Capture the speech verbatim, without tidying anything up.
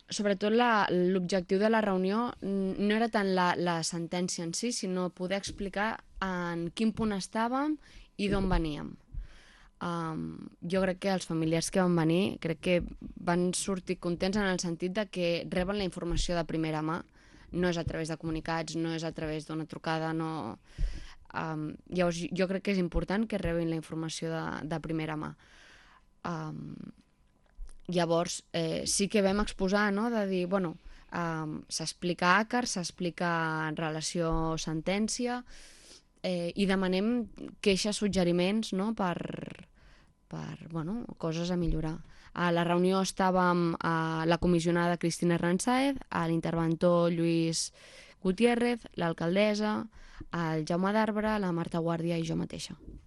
sobretot la- l'objectiu de la reunió mm, no era tant la, la sentència en si, sinó poder explicar en quin punt estàvem i d'on veníem. Um, jo crec que els familiars que van venir crec que van sortir contents en el sentit de que reben la informació de primera mà, no és a través de comunicats, no és a través d'una trucada, no... Um, llavors jo crec que és important que rebin la informació de, de primera mà. Um, llavors eh, sí que vam exposar, no?, de dir, bueno, um, s'explica àcar, s'explica en relació sentència, eh, i demanem queixes, suggeriments, no?, per, per bueno, coses a millorar. A la reunió estàvem a la comissionada Cristina Ransáez, a l'interventor Lluís Gutiérrez, l'alcaldessa, el Jaume d'Arbre, la Marta Guàrdia i jo mateixa.